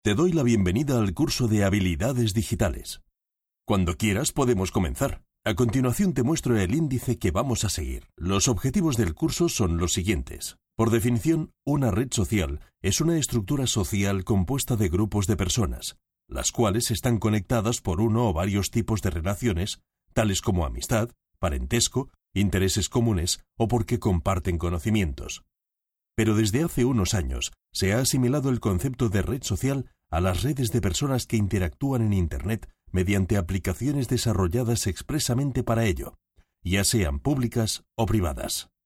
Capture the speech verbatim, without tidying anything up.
Te doy la bienvenida al curso de Habilidades Digitales. Cuando quieras podemos comenzar. A continuación te muestro el índice que vamos a seguir. Los objetivos del curso son los siguientes. Por definición, una red social es una estructura social compuesta de grupos de personas, las cuales están conectadas por uno o varios tipos de relaciones, tales como amistad, parentesco, intereses comunes o porque comparten conocimientos. Pero desde hace unos años se ha asimilado el concepto de red social a las redes de personas que interactúan en Internet mediante aplicaciones desarrolladas expresamente para ello, ya sean públicas o privadas.